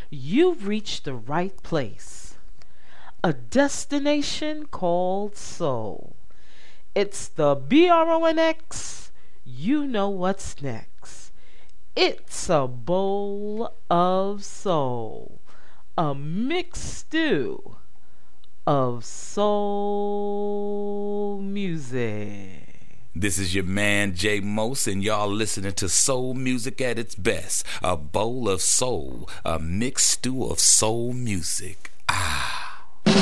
you've reached the right place. A destination called soul. It's the BRONX. You know what's next. It's a bowl of soul. A mixed stew of soul music. This is your man Jay Mose, and y'all listening to soul music at its best. A bowl of soul, a mixed stew of soul music. Ah.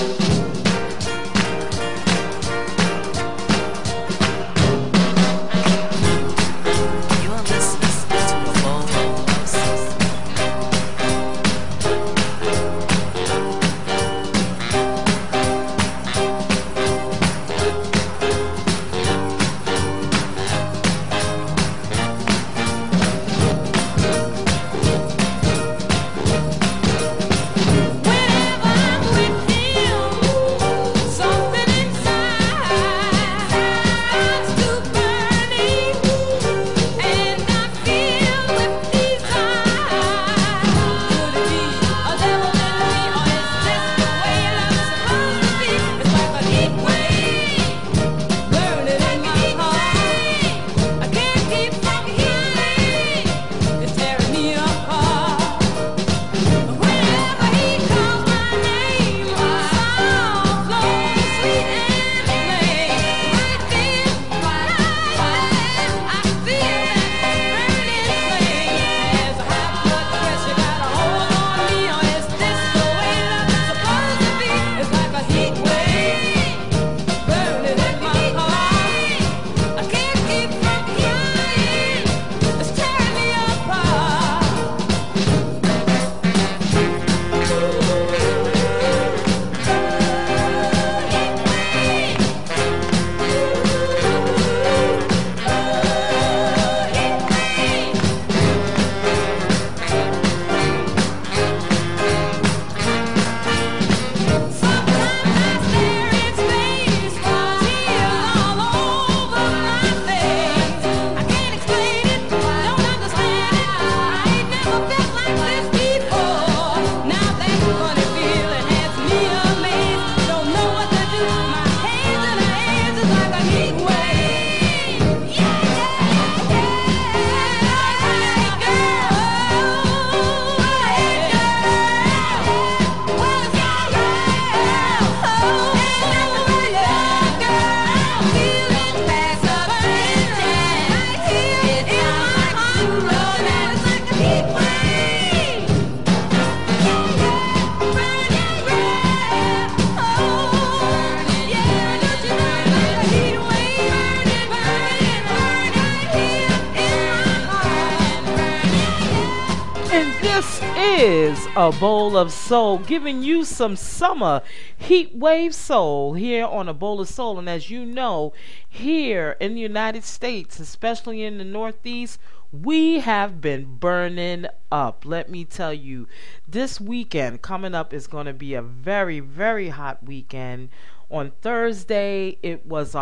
Is a bowl of soul, giving you some summer heat wave soul here on a bowl of soul. And as you know, here in the United States, especially in the Northeast, we have been burning up. Let me tell you, this weekend coming up is going to be a very, very hot weekend. On Thursday, it was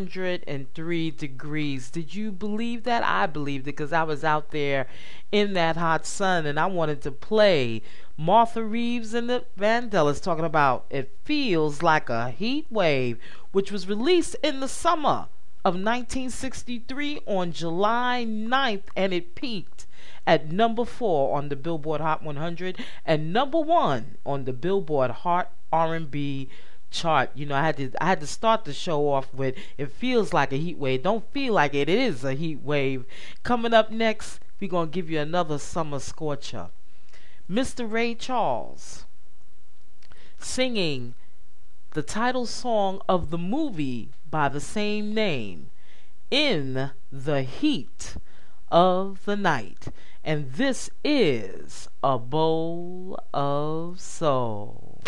103 degrees. Did you believe that? I believed it because I was out there in that hot sun, and I wanted to play Martha Reeves and the Vandellas talking about It Feels Like a Heat Wave, which was released in the summer of 1963 on July 9th, and it peaked at number 4 on the Billboard Hot 100 and number 1 on the Billboard Hot R&B chart. You know, I had to start the show off with It Feels Like a Heat Wave. Don't feel like it is a heat wave. Coming up next, we're going to give you another summer scorcher. Mr. Ray Charles singing the title song of the movie by the same name, In the Heat of the Night. And this is a bowl of soul.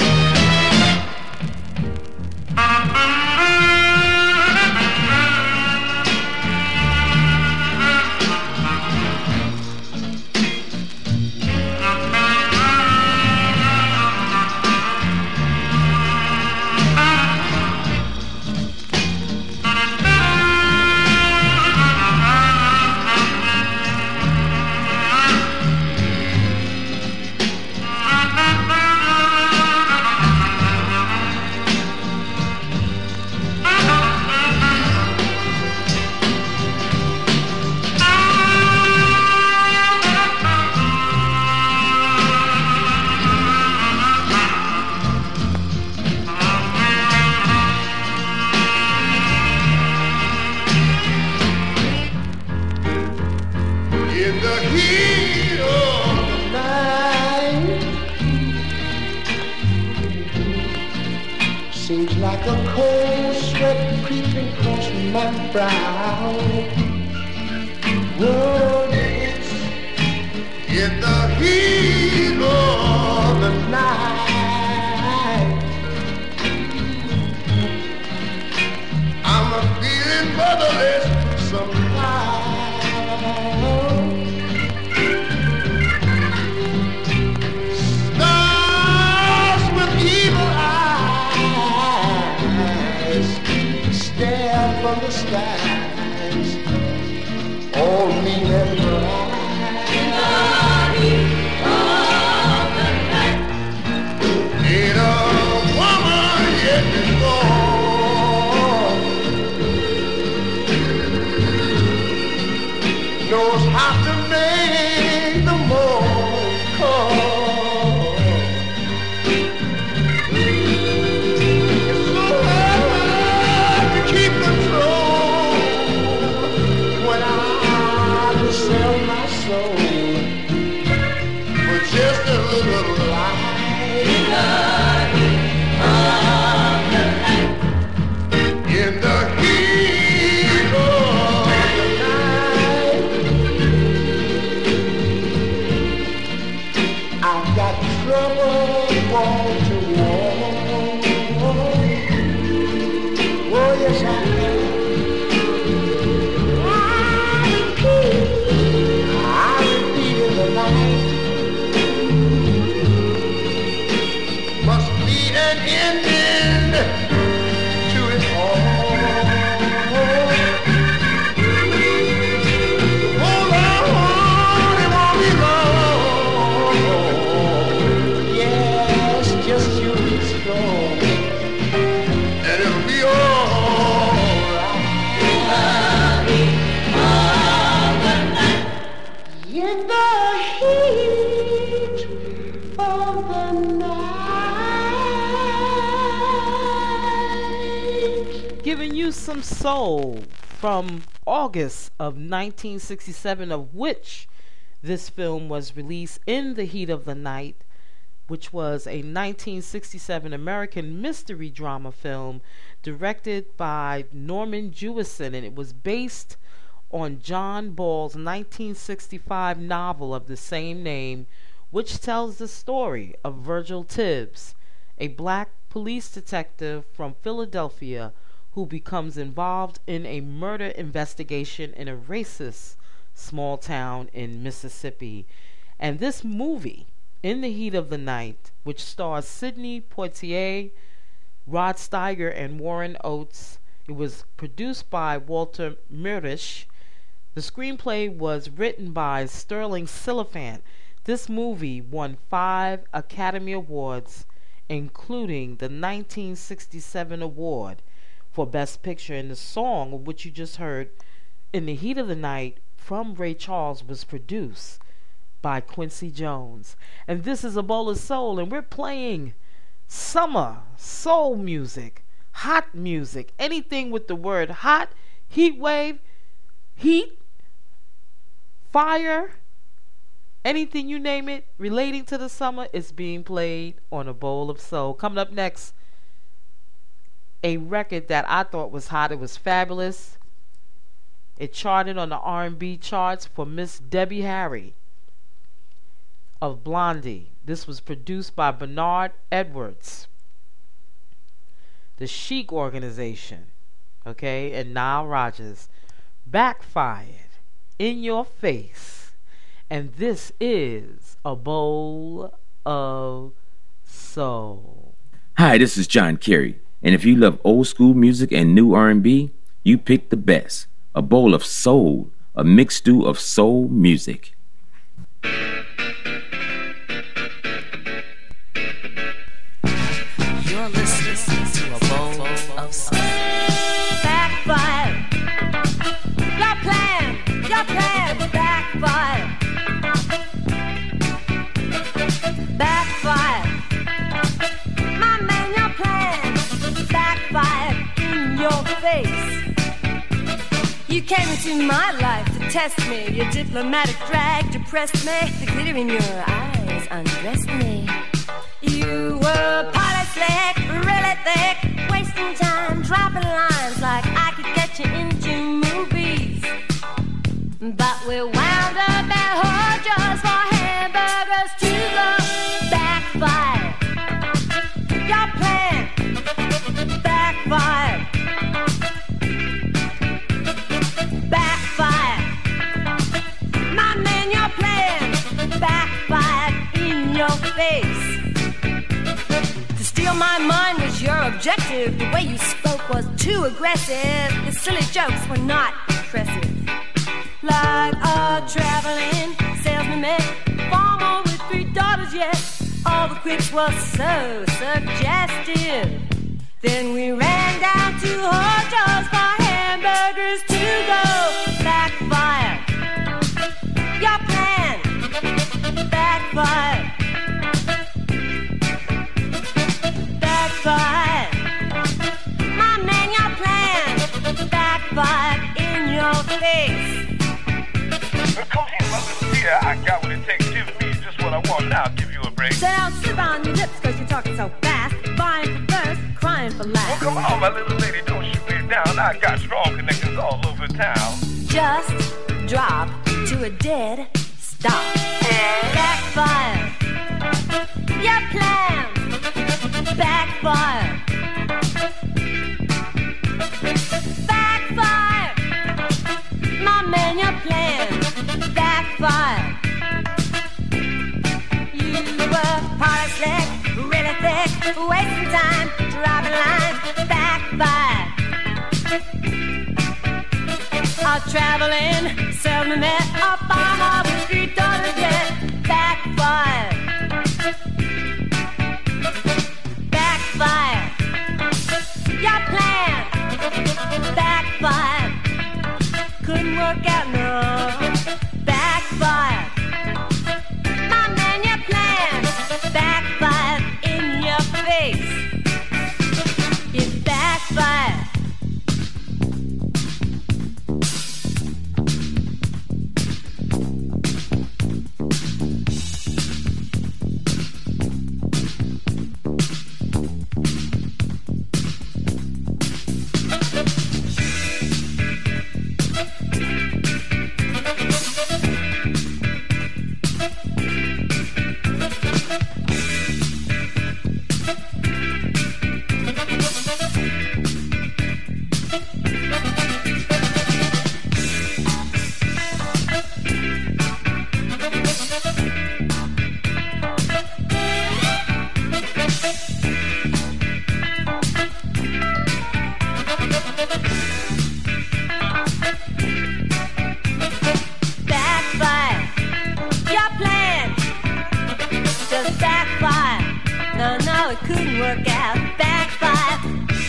Seems like a cold sweat creeping across my brow. Whoa, yes, in the heat of the night, I'm a feeling motherless somehow. Stars with evil eyes stare from the skies on me and bright. In the heat of the night, ain't a woman yet been born knows how to make the moment call. It's so hard to keep control when I sell my soul for just a little light. In the heat of the night, in the heat of the night, I've got trouble wall to wall. Oh yes, I have. I repeat in the night. Must be an ending to it all. Hold on, it won't be long. Yes, just you be strong, and it'll be all right. In the heat of the night. Giving you some soul from August of 1967, of which this film was released. In the Heat of the Night, which was a 1967 American mystery drama film directed by Norman Jewison, and it was based on John Ball's 1965 novel of the same name, which tells the story of Virgil Tibbs, a black police detective from Philadelphia who becomes involved in a murder investigation in a racist small town in Mississippi. And this movie, In the Heat of the Night, which stars Sidney Poitier, Rod Steiger, and Warren Oates, it was produced by Walter Murdish. The screenplay was written by Sterling Silliphant. This movie won 5 Academy Awards, including the 1967 award for Best Picture. And the song, of which you just heard, In the Heat of the Night, from Ray Charles, was produced by Quincy Jones. And this is A Bowl of Soul, and we're playing summer soul music, hot music, anything with the word hot, heat wave, heat, fire, anything you name it relating to the summer is being played on A Bowl of Soul. Coming up next, a record that I thought was hot. It was fabulous. It charted on the R&B charts for Miss Debbie Harry of Blondie. This was produced by Bernard Edwards, the Chic Organization, okay, and Nile Rodgers. Backfired, In Your Face. And this is A Bowl of Soul. Hi, this is John Kerry, and if you love old school music and new R&B, you picked the best. A Bowl of Soul, a mixed stew of soul music. You're listening to A Bowl of Soul. Backfire. Your plan, backfire. Backfire. My man, your plan, backfire in your face. You came into my life to test me. Your diplomatic drag depressed me. The glitter in your eyes undressed me. You were poly slick, really thick, We wound up at Hodges for hamburgers to go. Backfire. Your plan backfire. Backfire. My man, your plan backfire in your face. To steal my mind was your objective. The way you spoke was too aggressive. The silly jokes were not impressive. Like a traveling salesman met farmer with 3 daughters, yet all the quips were so suggestive. Then we ran down to Hodges for hamburgers to go. Backfire. Your plan backfire. Backfire. My man, your plan backfire in your face. Come here, my little dear. I got what it takes. Give me just what I want. Now I'll give you a break. Sit down, slip on your lips, cause you're talking so fast. Buying for first, crying for last. Well, come on, my little lady. Don't shoot me down. I got strong connections all over town. Just drop to a dead stop. Backfire. Your plan backfire. Backfire. My man, your plan backfire. You were party slick, really thick, wasting time, dropping lines. Backfire. A traveling salesman met a farmer with 3 daughters, yet backfire. Backfire. Your plan backfire. Couldn't work out, no. Backfire. My man, your plan backfire in your face. It backfire. It couldn't work out. Backfire.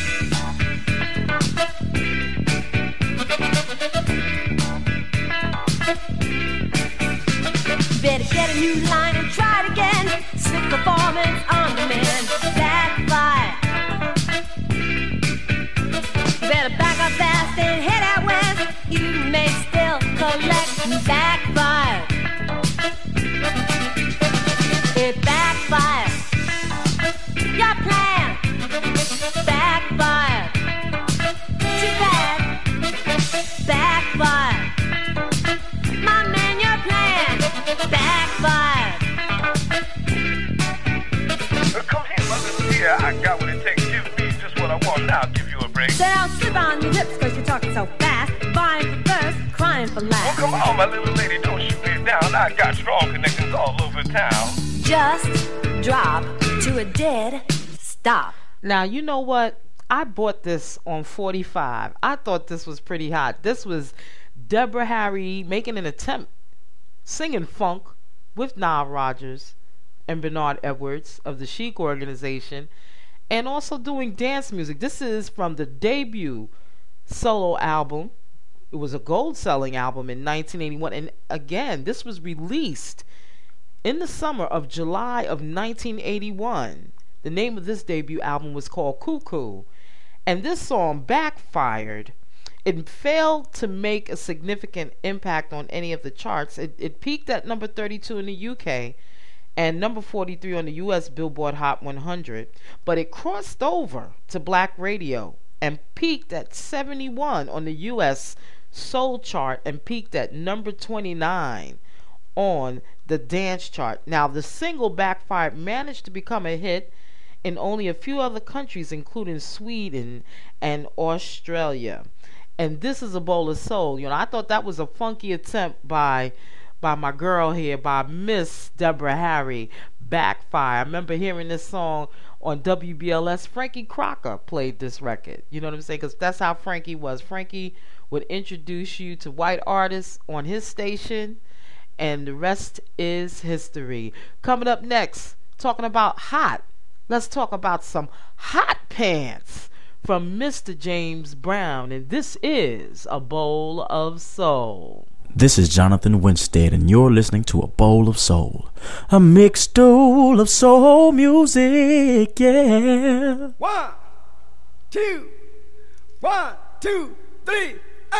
Better get a new line and try it again. Slick performance on demand. Backfire. Better back up fast and head out west. You may still collect. Backfire. It backfires. Your plan backfire. Too bad. Backfire. My man, your plan backfire. Come here, my little dear. I got what it takes. Give me just what I want. Now I'll give you a break. Say I'll slip on your lips cause you're talking so fast. Buying for first, crying for Well, last. come on, my little lady. Don't shoot me down. I got strong connections all over town. Just drop to a dead stop. Now, you know what? I bought this on 45. I thought this was pretty hot. This was Deborah Harry making an attempt singing funk with Nile Rodgers and Bernard Edwards of the Chic Organization, and also doing dance music. This is from the debut solo album. It was a gold-selling album in 1981, and again, this was released in the summer of July of 1981. The name of this debut album was called Cuckoo, and this song backfired. It failed to make a significant impact on any of the charts. It peaked at number 32 in the UK and number 43 on the US Billboard Hot 100, but it crossed over to black radio and peaked at 71 on the US soul chart and peaked at number 29 on the dance chart. Now, the single Backfire managed to become a hit in only a few other countries, including Sweden and Australia. And this is a bowl of soul. I thought that was a funky attempt by my girl here, by Miss Deborah Harry. Backfire. I remember hearing this song on WBLS. Frankie Crocker played this record. You know what I'm saying? Because that's how Frankie was. Frankie would introduce you to white artists on his station, and the rest is history. Coming up next, talking about hot. Let's talk about some hot pants from Mr. James Brown, and this is A Bowl of Soul. This is Jonathan Winstead, and you're listening to A Bowl of Soul, a mixed bowl of soul music, yeah. 1, 2, 1, 2, 3,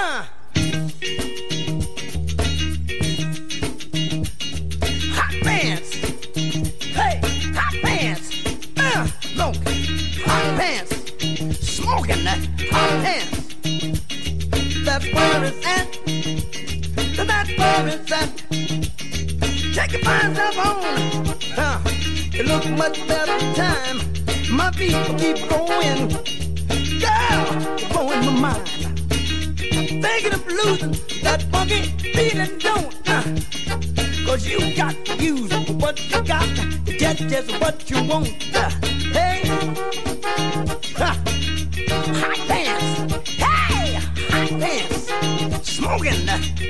Hot pants, hey, hot pants, smoking, hot pants, smoking that hot pants. That's where it's at. That's where it's at. Check your fine stuff on. It looks much better time. My feet will keep going. Girl, you're blowing my mind. Thinking of losing that funky feeling, don't. Cause you got to use what you got to get just what you want. Hey, hot pants. Hey, hot pants. Smoking.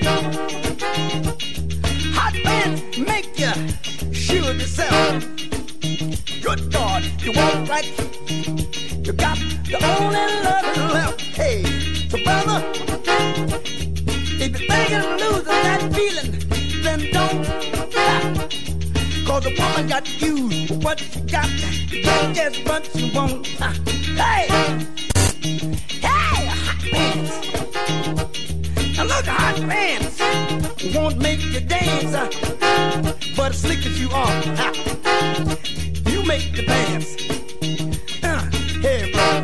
Hot pants make you sure yourself. Good God, you walk right. You got the only love left. Hey, so brother, if you're thinking of losing that feeling, then don't stop. Cause a woman got to use what she got to get just what she want. Hey, hey, hot pants. Now look, hot pants won't make you dance, but as slick as you are, you make the pants. Hey, bro,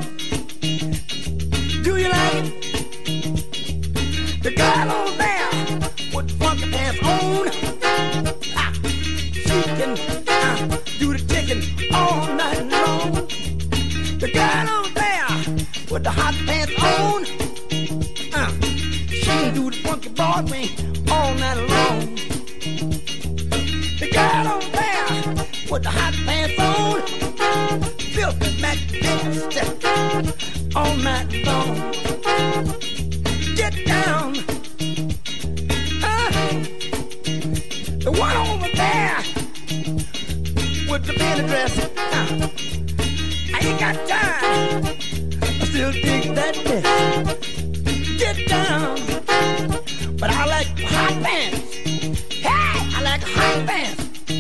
do you like it? The girl on there with funky pants on, she can do the chicken all night long. The girl on there with the hot pants on, she can do the funky Broadway all night long. The girl on there with the hot pants on, filthy magnificent all night long. Get down. The one over there with the penny dress. I ain't got time. I still dig that dress. Get down. But I like hot pants. Hey, I like hot pants.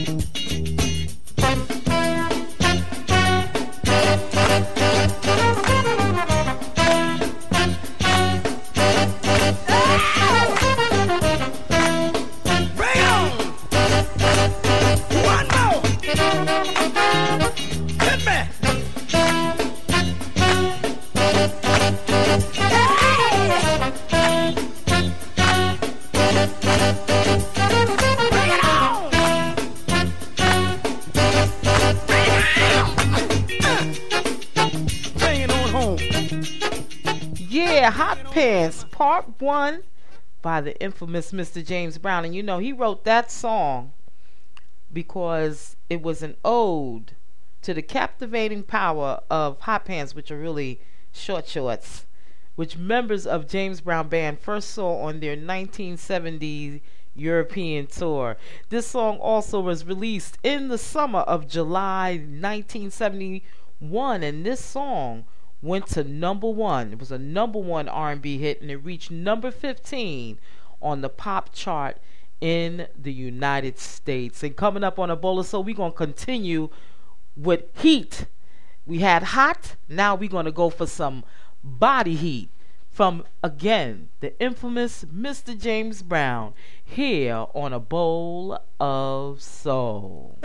Hot Pants Part 1 by the infamous Mr. James Brown. And you know, he wrote that song because it was an ode to the captivating power of hot pants, which are really short shorts, which members of James Brown Band first saw on their 1970 European tour. This song also was released in the summer of July 1971, and this song went to number 1. It was a number 1 R&B hit, and it reached number 15 on the pop chart in the United States. And coming up on A Bowl of Soul, we're going to continue with heat. We had hot, now we're going to go for some body heat from, again, the infamous Mr. James Brown, here on A Bowl of Soul.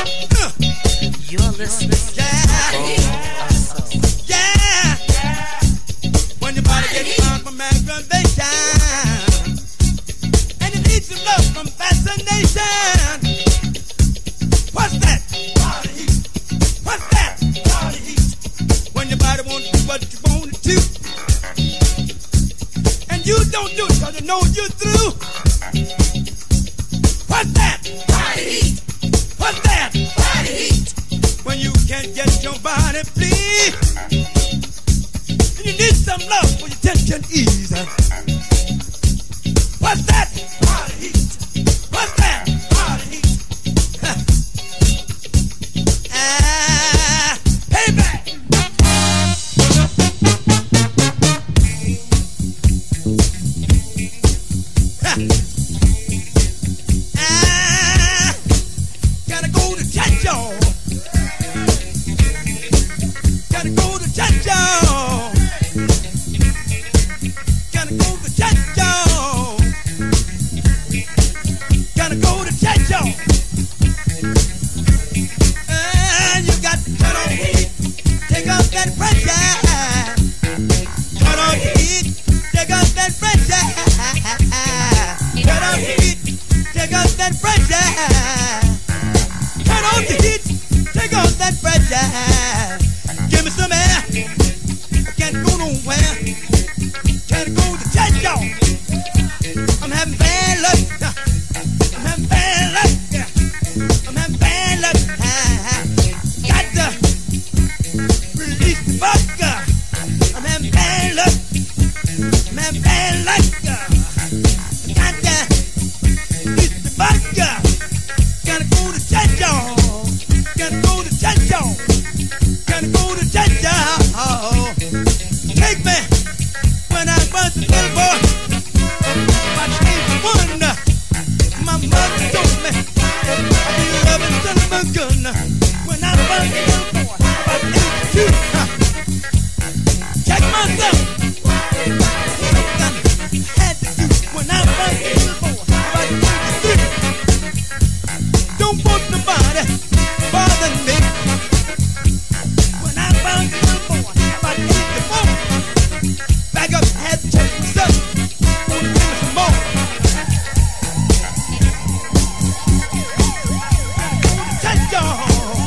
You're listening to don't want nobody bothering me. When I found you little boy, about 84, back up, had to check myself. Want to give me some more. Touch y'all.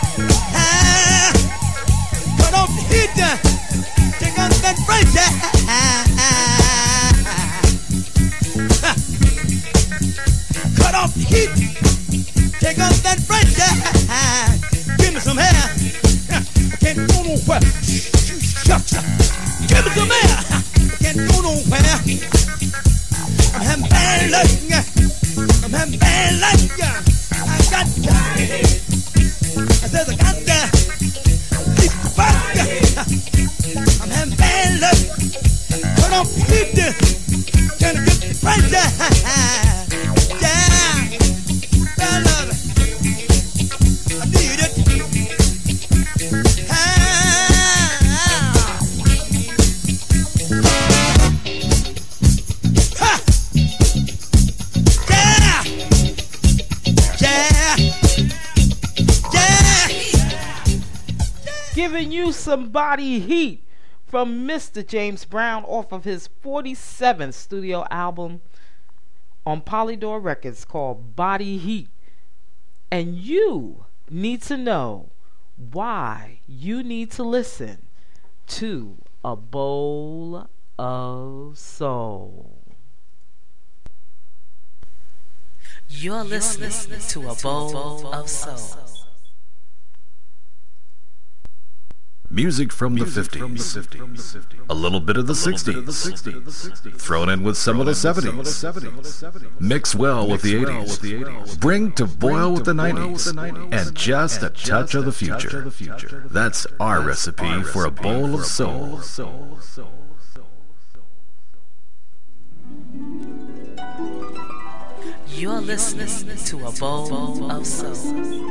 Cut off the heat, take out that break. Cut off the heat, take out that break. Give me some hair. I can't go nowhere. Give me some hair. I can't go nowhere. I'm having bad luck. I'm having bad luck. I got I said I got I'm having bad luck. Cut off the heat, trying to get the price down. Yeah, bad luck. I need it. Giving you some body heat from Mr. James Brown off of his 47th studio album on Polydor Records called Body Heat. And you need to know why you need to listen to A Bowl of Soul. You're listening to A Bowl of Soul. Music from the 50s, a little bit of the 60s, thrown in with some of the 70s, mix well with the 80s, bring to boil with the 90s, and just a touch of the future. That's our recipe for a bowl of soul. You're listening to A Bowl of Soul.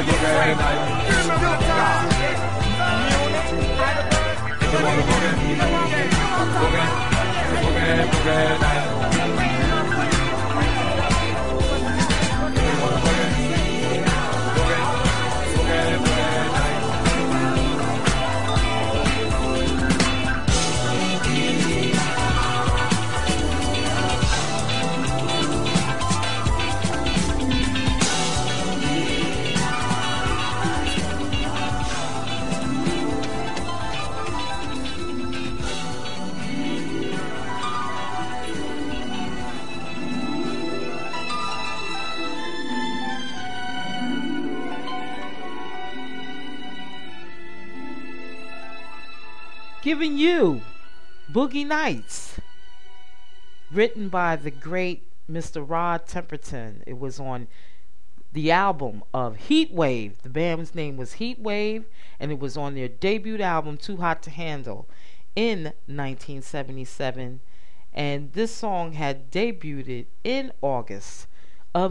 Giving you Boogie Nights, written by the great Mr. Rod Temperton. It was on the album of Heat Wave. The band's name was Heat Wave, and it was on their debut album, Too Hot to Handle, in 1977. And this song had debuted in August of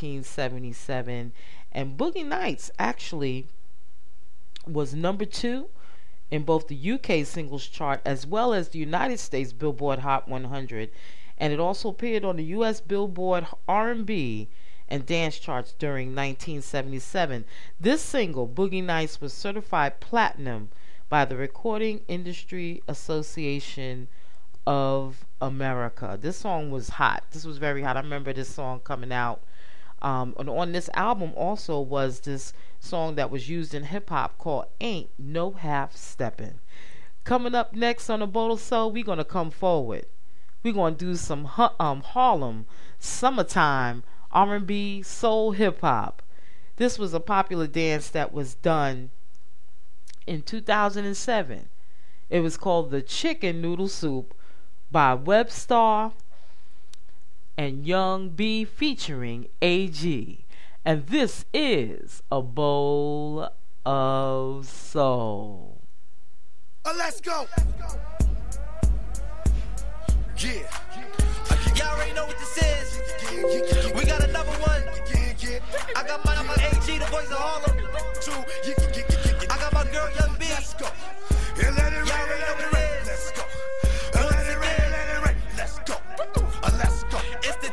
1977. And Boogie Nights actually was number 2 in both the UK singles chart as well as the United States Billboard Hot 100, and it also appeared on the US Billboard R&B and dance charts during 1977. This single, Boogie Nights, was certified platinum by the Recording Industry Association of America. This song was hot. This was very hot. I remember this song coming out. And on this album also was this song that was used in hip-hop called Ain't No Half Steppin'. Coming up next on the Bowl of Soul, we're going to come forward. We're going to do some Harlem summertime R&B soul hip-hop. This was a popular dance that was done in 2007. It was called the Chicken Noodle Soup by Webstar and Young B featuring AG. And this is a Bowl of Soul. Let's go. Yeah. Y'all already know what this is. We got another one. I got mine on my AG, the voice of Harlem. I got my girl Young B. Let's go. Y'all already know what it is. Let's go. Let it rain. Let's go. Let's go. It's the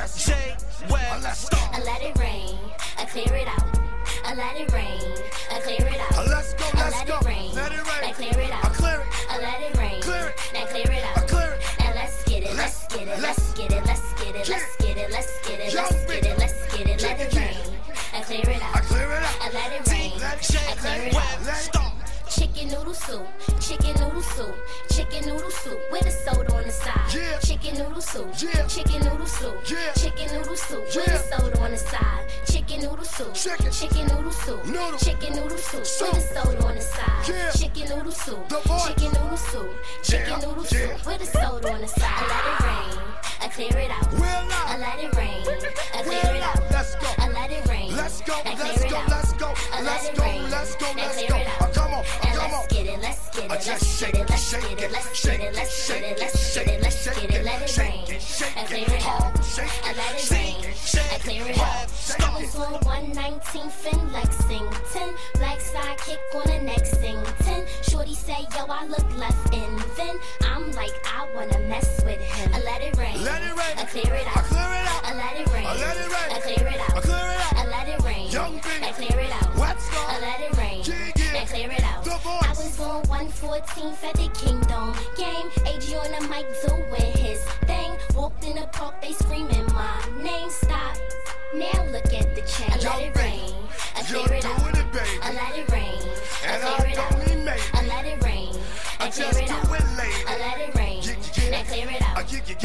DJ Webstar. Let it rain. Clear it out. Let it rain. Clear it out. Let's go. Let it rain. Let it rain. Clear it out. Clear it. Let it rain. Clear it. Now clear it out. Clear it. And let's get it. Let's get it. Let's get it. Let's get it. Let's get it. Let's get it. Let's get it. Let's get it. Let it rain. And clear it out. Clear it out. And let it rain. And clear it out. Chicken noodle soup, chicken noodle soup, chicken noodle soup with a soda on the side. Yeah. Chicken noodle soup, Yeah. chicken noodle soup, Yeah. chicken noodle soup with Yeah. a soda on the side. Chicken noodle soup, chicken noodle soup, Noodle. chicken noodle soup with a soda on the side. Yeah. Chicken noodle soup, The voice. chicken noodle soup, chicken Yeah. noodle Yeah. soup with a soda on the side. And let it rain, and clear it out. We're live. And let it rain, and clear it out. Let's go. And let it rain. Let's go. And Let's clear it go. out. Let's go. And Let's let it go. rain. Let's go. And Let's clear go. it out. Come on. And Come on. let's get it. Let's get it. Just Let's shake get it, it. Let's shake get it, it. Let's shake get it. it, Let's shake get it. it, Let's shake get it. it, Let's shake get it. it, Let it shake rain. it, shake And it, clear it out. shake it, And let it shake rain. it, shake And clear it it, out. shake I was on 119th in Lexington. Black sidekick on the next thing. 10. Shorty say, yo, I look left in. Then I'm like, I wanna mess with him. And let it rain. Let it rain. And clear it I out. clear it out. And let it rain. I let it rain. And clear it I out. clear it out. And let it rain. Young B. And clear it out. What's up? And let it rain. Yeah. And clear it out. The I voice. was on 114th at the Kingdom game. AG on the mic doing his thing. Walked in the park, they screaming my name. Stop. Now look at the chain. And let it rain. And You're clear it out. doing it, baby. And let it rain. And clear I it don't out. need maybe. And let it rain. I And clear just it do out. it, lady. And let it rain. Yeah. And clear it out. I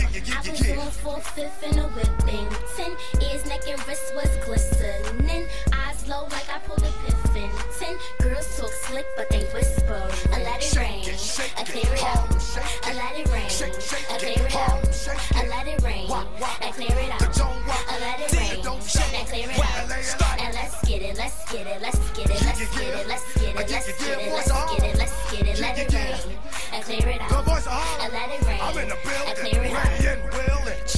I was on 4/5 in a Whippington. Ears, neck, and wrist was glistening. Eyes low like I pulled a Piffington. Girls talk slick, but they whisper. And let it rain. And clear it out. And let it rain. And clear it out. And let it rain. And clear it out. And let it rain. And clear it out. And let's get it. Let's get it. Let's get it. Let's get it. Let's get it. Let's get it. Let's get it. Let's get it. Let it rain. And clear it out. The voice of Harlem. And let it rain. I'm in the And building. clear it out. Ready and willing. Chicken noodle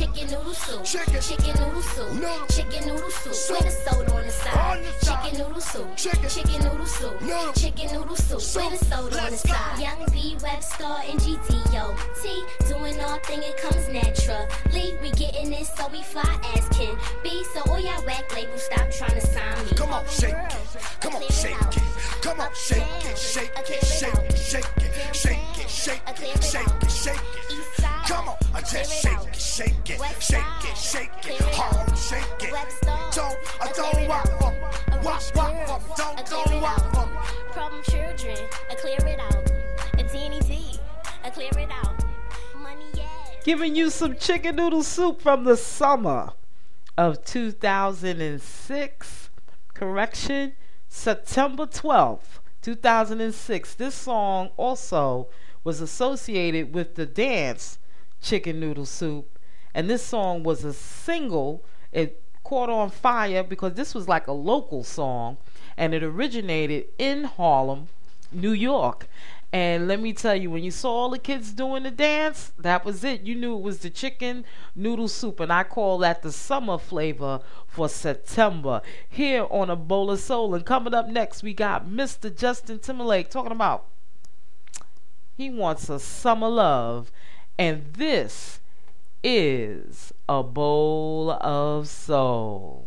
noodle soup. Chicken noodle soup. Chicken noodle soup. With a soda on the side. Chicken noodle soup. Chicken noodle soup. Chicken noodle soup. With a soda on the side. Young B, Webstar, and GTO. T, doing all thing, it comes naturally. We getting it, so we fly as can be. So all y'all whack labels, stop trying to sign me. Come on, shake it. Come on, shake it. Come on, shake it. Shake it. Shake it. Shake it. Shake it. Shake it. Shake it. Shake it. Come on, I just shake it. Shake it. Shake it. Shake it. Hard, shake it. Don't walk up. Walk up. Don't walk up. Problem children, I clear it out. A TNT, I clear it out. Money, yeah. Giving you some chicken noodle soup from the summer of 2006. Correction, September 12th, 2006. This song also was associated with the dance Chicken Noodle Soup. And this song was a single. It caught on fire because this was like a local song. And it originated in Harlem, New York. And let me tell you, when you saw all the kids doing the dance, that was it. You knew it was the chicken noodle soup. And I call that the summer flavor for September here on A Bowl of Soul. And coming up next, we got Mr. Justin Timberlake talking about he wants a summer love. And this is A Bowl of Soul.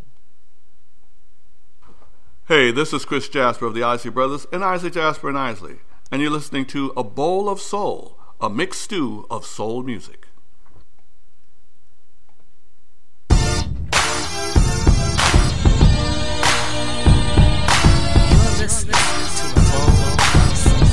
Hey, this is Chris Jasper of the Isley Brothers and Isley Jasper and Isley, and you're listening to A Bowl of Soul, a mixed stew of soul music. You're listening to A Bowl of Soul.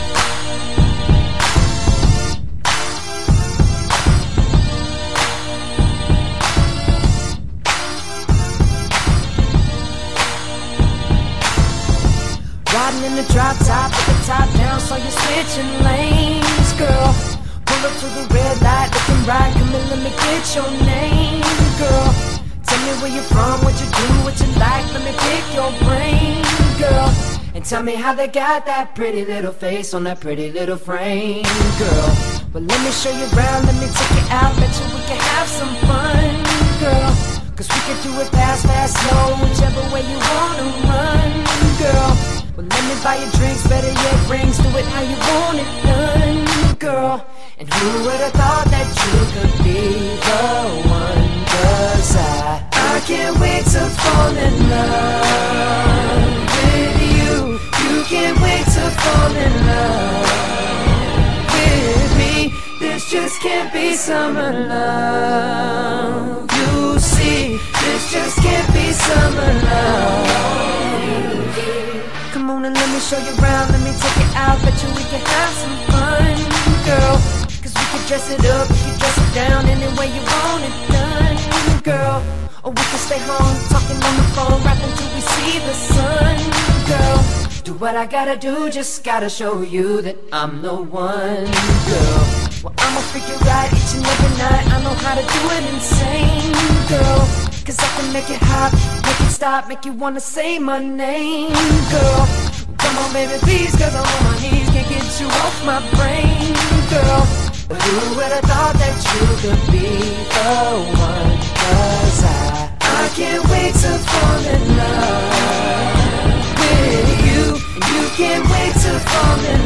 Riding in the drop top with the top down, so you're switching lanes, girl. Pull up to the red light, looking right, come and let me get your name, girl. Tell me where you're from, what you do, what you like, let me pick your brain, girl. And tell me how they got that pretty little face on that pretty little frame, girl. Well, let me show you around, let me take you out, bet you we can have some fun, girl. Cause we can do it fast, fast, slow, whichever way you wanna run, girl. Well, let me buy you drinks, better yet rings, do it how you want it done, girl. And who would have thought that you could be the one? Cause I can't wait to fall in love with you. You can't wait to fall in love with me. This just can't be summer love. You see, this just can't be summer love. Come on and let me show you around, let me take it out, bet you we can have some fun, girl. Cause we can dress it up, we can dress it down, any way you want it done, girl. Or we can stay home, talking on the phone, right until we see the sun, girl. Do what I gotta do, just gotta show you that I'm the one, girl. Well, I'ma figure out each and every night, I know how to do it insane, girl. Cause I can make it hot, make it stop, make you wanna say my name, girl. Come on baby please, cause I'm on my knees, can't get you off my brain, girl. But who would've thought that you could be the one? Cause I can't wait to fall in love with you. And you can't wait to fall in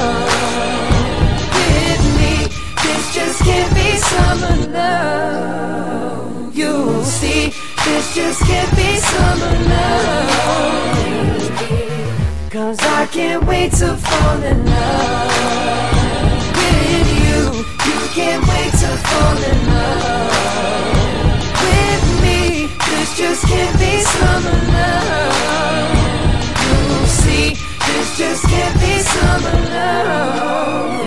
love with me. This just can't be summer love. You'll see, this just can't be summer love. Cause I can't wait to fall in love with you. You can't wait to fall in love with me. This just can't be summer love. You'll see, this just can't be summer love.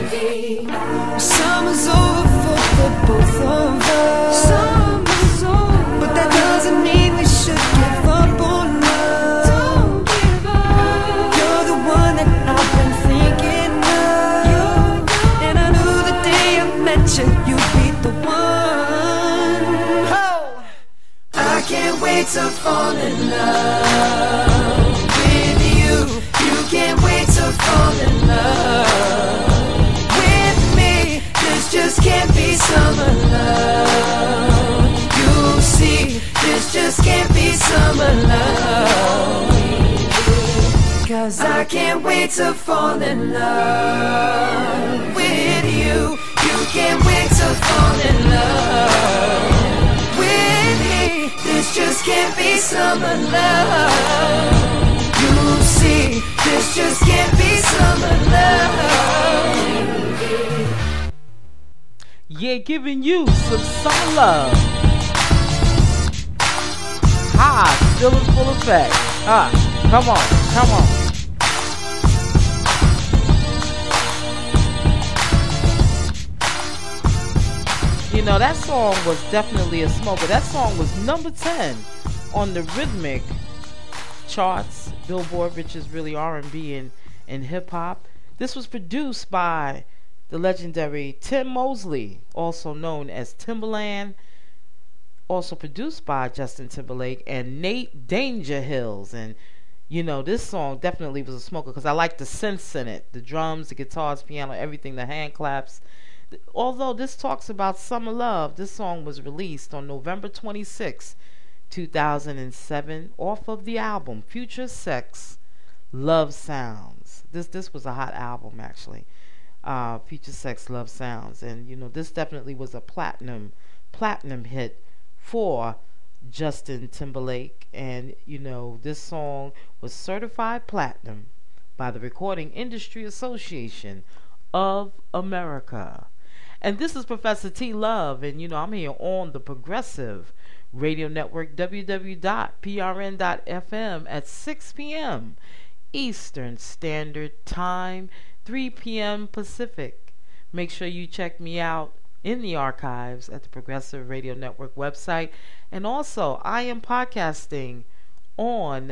Summer's over for both of us. Summer's over, but that doesn't mean we should give up on love. Don't give up. You're the one that I've been thinking of. And I knew the day I met you, you'd be the one. Oh. I can't wait to fall in love with you. You can't wait to fall in love with me. This just can't be summer love. summer love. 'Cause I can't wait to fall in love with you. You can't wait to fall in love with me. This just can't be summer love. You see, this just can't be summer love. Yeah, giving you some summer love. Ha, still in full effect. Come on, come on. You know, that song was definitely a smoker. That song was number 10 on the rhythmic charts, Billboard, which is really R&B and hip-hop. This was produced by the legendary Tim Mosley, also known as Timbaland, also produced by Justin Timberlake and Nate Danger Hills. And you know, this song definitely was a smoker because I like the synths in it, the drums, the guitars, piano, everything, the hand claps. Although this talks about summer love, this song was released on November 26, 2007, off of the album Future Sex Love Sounds. This was a hot album, actually. Future Sex Love Sounds. And you know, this definitely was a platinum hit for Justin Timberlake. And you know, this song was certified platinum by the Recording Industry Association of America. And this is Professor T Love, and you know, I'm here on the Progressive Radio Network, www.prn.fm at 6 p.m. Eastern Standard Time, 3 p.m. Pacific. Make sure you check me out in the archives at the Progressive Radio Network website. And also, I am podcasting on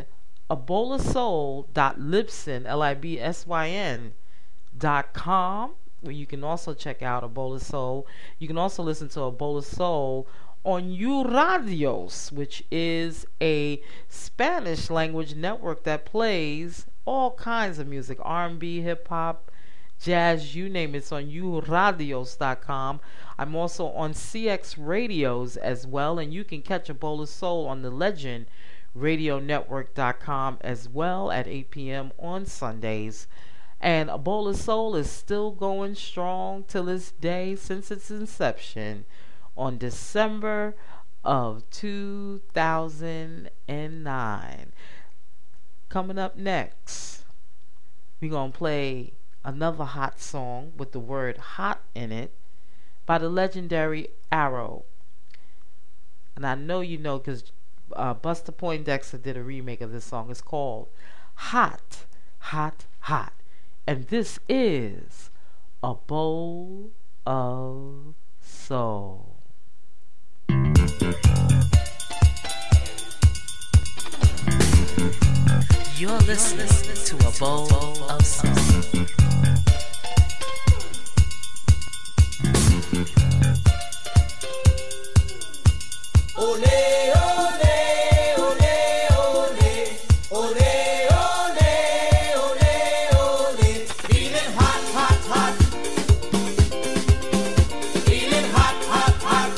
abolasoul.libsyn.com, where you can also check out A Bowl of Soul. You can also listen to A Bowl of Soul on U-Radios, which is a Spanish language network that plays all kinds of music, R&B, hip-hop, jazz, you name it. It's on uradios.com. I'm also on CX Radios as well, and you can catch A Bowl of Soul on the Legend RadioNetwork.com as well at 8 p.m. on Sundays. And A Bowl of Soul is still going strong till this day since its inception on December of 2009. Coming up next, we're going to play another hot song with the word hot in it by the legendary Arrow. And I know you know because Buster Poindexter did a remake of this song. It's called Hot, Hot, Hot. And this is A Bowl of Soul. You're listening to A Bowl of Soul. Ole, ole, ole, ole, ole, ole, ole, ole. Feeling hot, hot, hot. Feeling hot, hot, hot.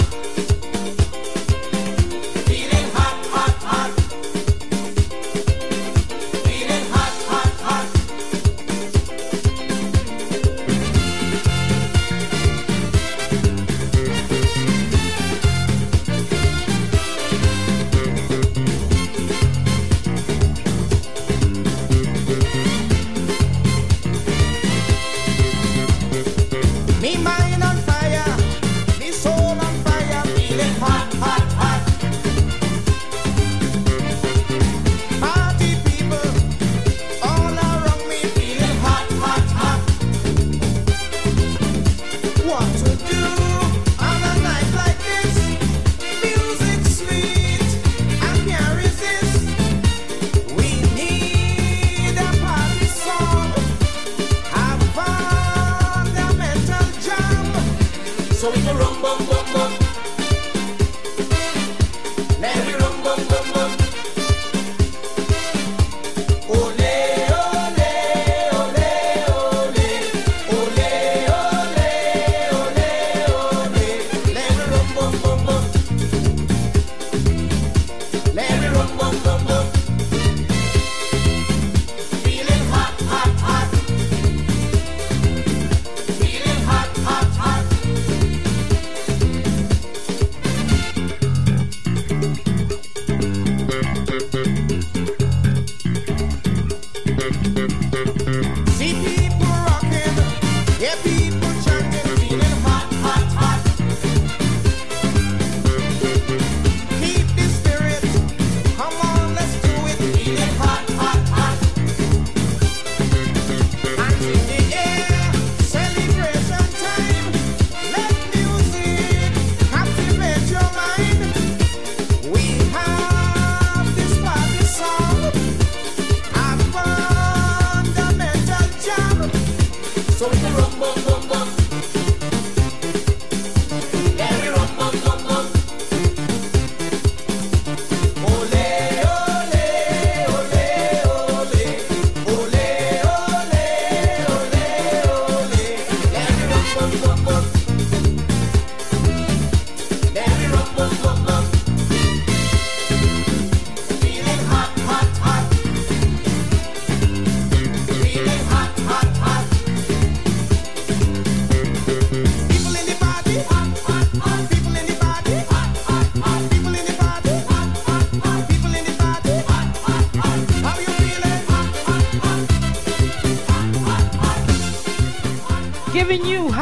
Feeling hot, hot, hot. Feeling hot, hot, hot. Me mind on fire, me soul on fire, feeling hot, hot, hot. Party people all around me, feeling hot, hot, hot. What to do on a night like this? Music sweet, I can't resist. We need a party song. Have fundamental jam, so we can rum bum bum bum. Let me rum bum bum bum. Ole ole ole ole, ole ole ole ole. Let me rum bum bum bum. Let me rum bum bum.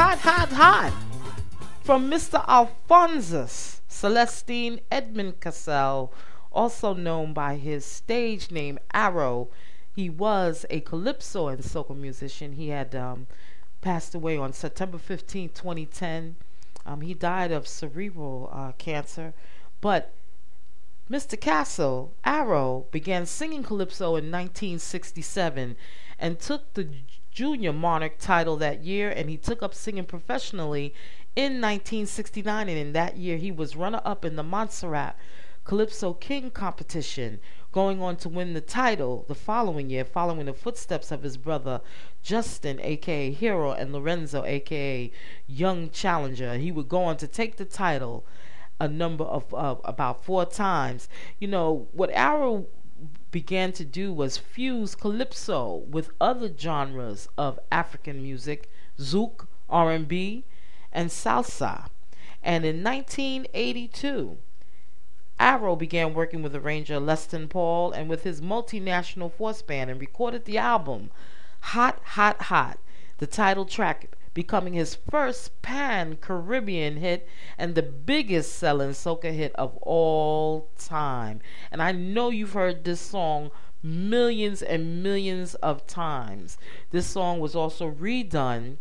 Hot, hot, hot from Mr. Alphonsus Celestine Edmund Cassell, also known by his stage name Arrow. He was a calypso and soca musician. He had passed away on September 15, 2010. He died of cerebral cancer. But Mr. Castle, Arrow, began singing calypso in 1967 and took the Junior Monarch title that year, and he took up singing professionally in 1969, and in that year he was runner-up in the Montserrat Calypso King competition, going on to win the title the following year, following the footsteps of his brother Justin, aka Hero, and Lorenzo, aka Young Challenger. He would go on to take the title a number of about 4 times. You know, what Arrow began to do was fuse calypso with other genres of African music, zouk, R&B, and salsa. And in 1982, Arrow began working with arranger Leston Paul and with his multinational force band, and recorded the album Hot, Hot, Hot, the title track becoming his first pan-Caribbean hit and the biggest selling soca hit of all time. And I know you've heard this song millions and millions of times. This song was also redone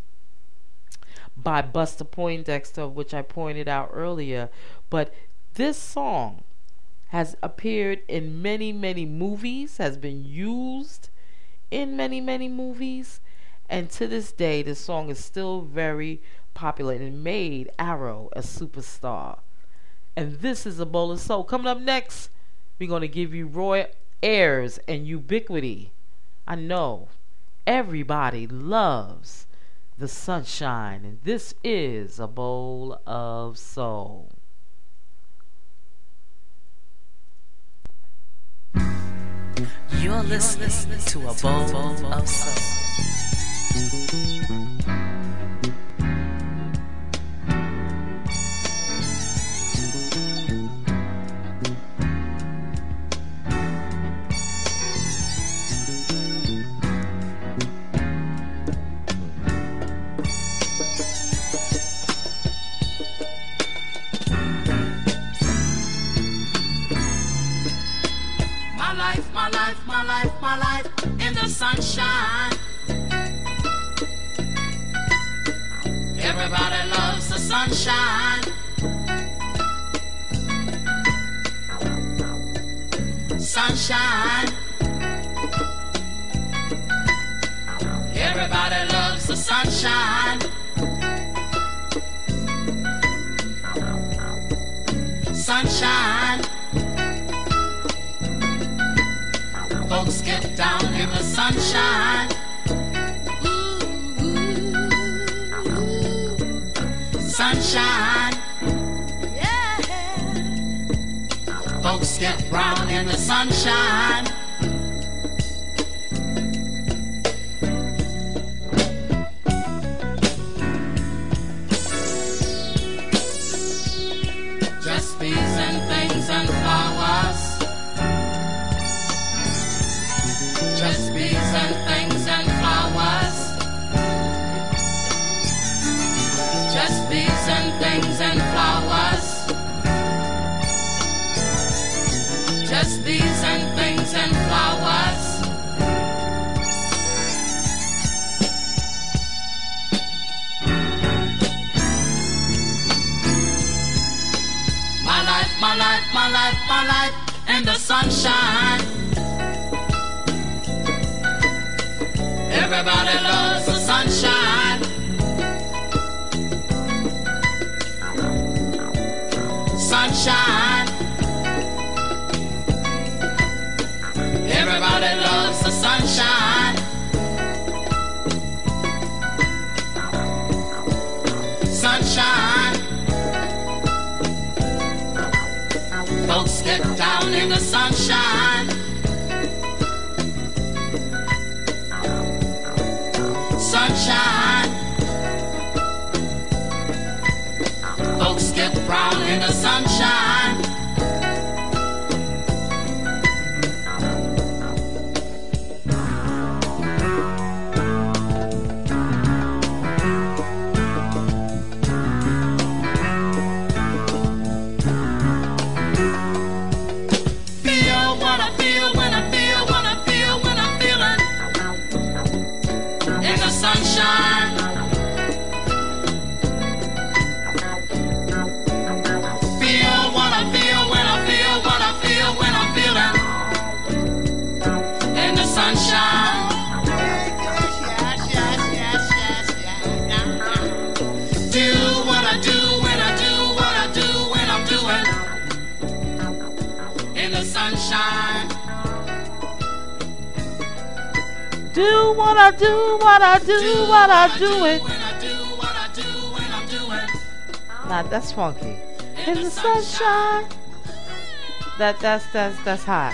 by Buster Poindexter, which I pointed out earlier. But this song has appeared in many, many movies, has been used in many, many movies. And to this day, this song is still very popular and made Arrow a superstar. And this is A Bowl of Soul. Coming up next, we're going to give you Roy Ayers and Ubiquity. I know everybody loves the sunshine, and this is A Bowl of Soul. You're listening to A Bowl of Soul. My life in the sunshine. Everybody loves the sunshine. Sunshine. Everybody loves the sunshine. Sunshine. Folks get down in the sunshine. Sunshine. Yeah. Folks get brown in the sunshine. Just bees and things and flowers. Just bees and things and flowers. Just bees and things and flowers. Just bees and things and flowers. My life in the sunshine. Everybody loves the sunshine. Sunshine. Everybody loves the sunshine. Sunshine. Folks get down in the sunshine. Sunshine. Folks get brown in the sunshine. Do what I do, what I do, what I do it. Nah, that's funky. In the sunshine. That's hot.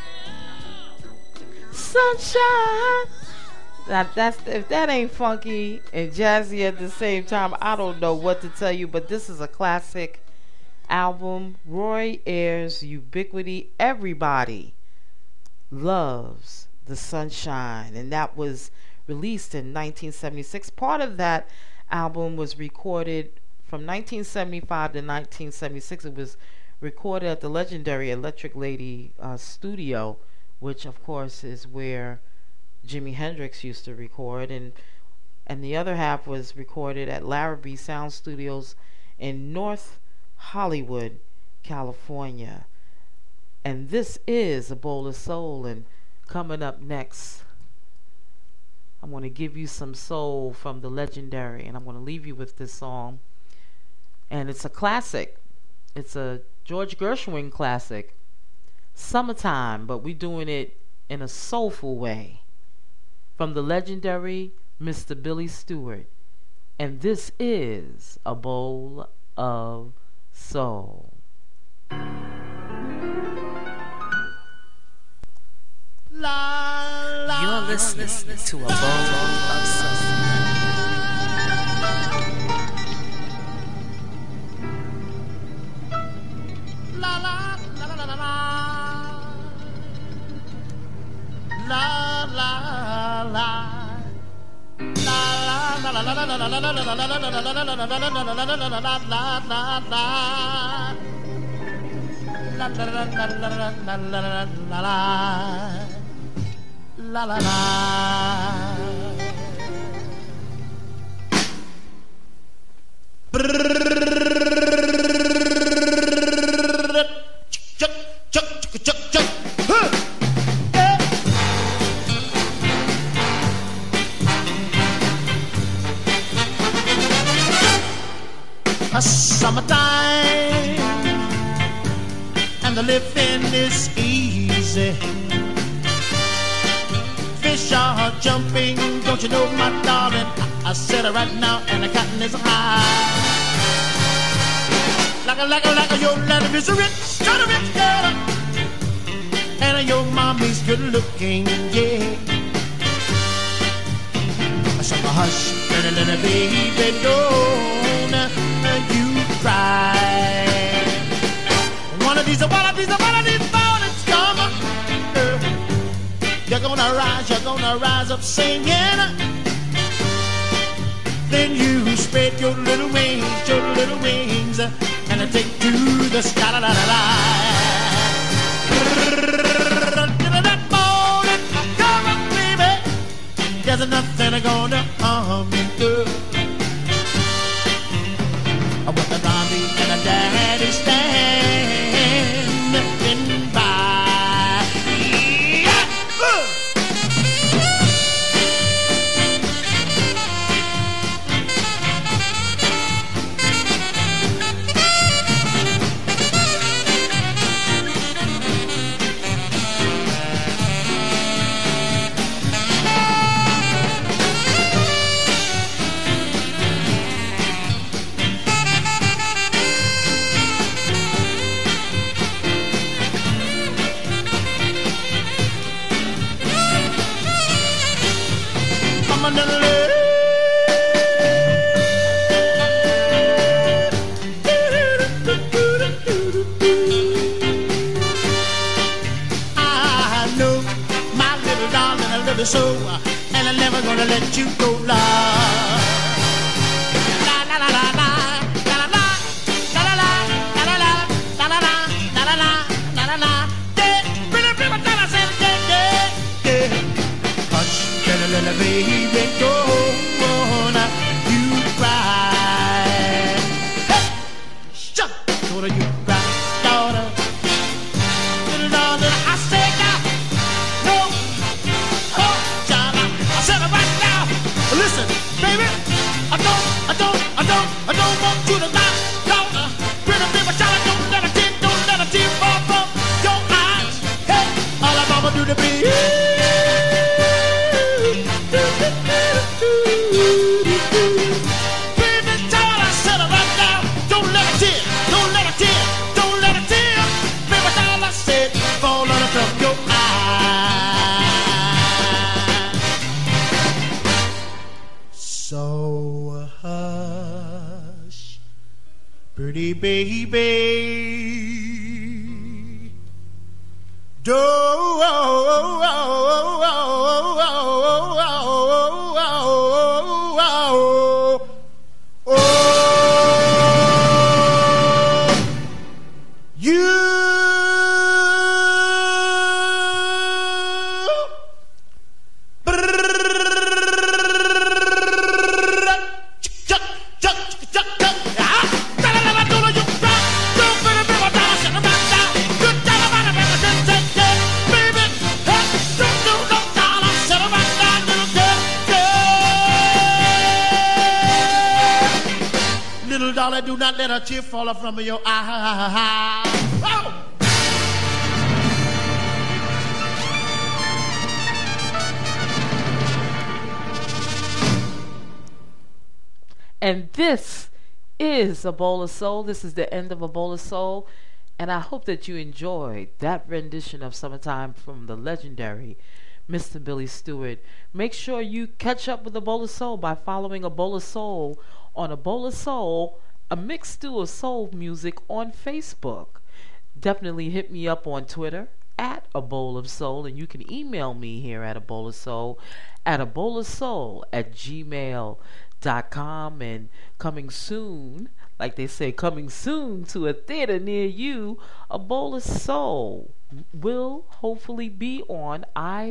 Sunshine. That's if that ain't funky and jazzy at the same time, I don't know what to tell you. But this is a classic album. Roy Ayers' Ubiquity. Everybody loves the sunshine, and that was released in 1976. Part of that album was recorded from 1975 to 1976. It was recorded at the legendary Electric Lady studio, which of course is where Jimi Hendrix used to record, and the other half was recorded at Larrabee Sound Studios in North Hollywood, California. And this is A Bowl of Soul, and coming up next, I'm going to give you some soul from the legendary, and I'm going to leave you with this song. And it's a classic. It's a George Gershwin classic, Summertime, but we're doing it in a soulful way, from the legendary Mr. Billy Stewart. And this is A Bowl of Soul. You're listening to A Bowl of Soul. La la la la la la la la la. La la la. A summertime and the living is easy. Fish are jumping, don't you know, my darling? I said it right now, and the cotton is high. Like a your letter is a rich girl, and your mommy's good looking, yeah. So hush, little baby, don't you cry. One of these mornings come, you're gonna rise up singing. Then you spread your little wings, and take to the sky. La la la la. That morning, come on, baby. There's nothing gonna harm you, girl. When the mommy and the daddy standing by. Yeah. I know, my little darling, I love you so, and I'm never gonna let you go, love. La la la la la, la la la, la la la, la la la, la la la, la la la, la la. Yeah, pretty people tell us yeah. Hush, little baby, don't you cry. Hey, shut, don't you cry, daughter. Little darling, I said now, no, oh, child, I said it right now. Listen, baby, I don't want you to lie, daughter. Pretty people, child, don't let a tear fall from your eyes. Hey, all I'm gonna do to be. Pretty baby, do do not let a tear fall from your eye. Oh! And this is A Bowl of Soul. This is the end of A Bowl of Soul. And I hope that you enjoyed that rendition of Summertime from the legendary Mr. Billy Stewart. Make sure you catch up with A Bowl of Soul by following A Bowl of Soul on A Bowl of Soul, a mixed stew of soul music on Facebook. Definitely hit me up on Twitter at A Bowl of Soul, and you can email me here at A Bowl of Soul at abowlofsoul@gmail.com. And coming soon, like they say, coming soon to a theater near you, A Bowl of Soul will hopefully be on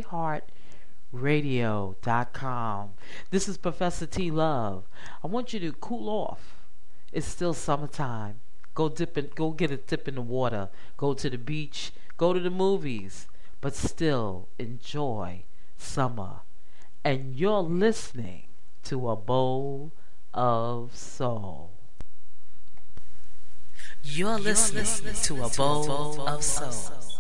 iHeartRadio.com. This is Professor T. Love. I want you to cool off. It's still summertime. Go get a dip in the water. Go to the beach. Go to the movies. But still enjoy summer. And you're listening to A Bowl of Soul. You're listening to A Bowl of Soul.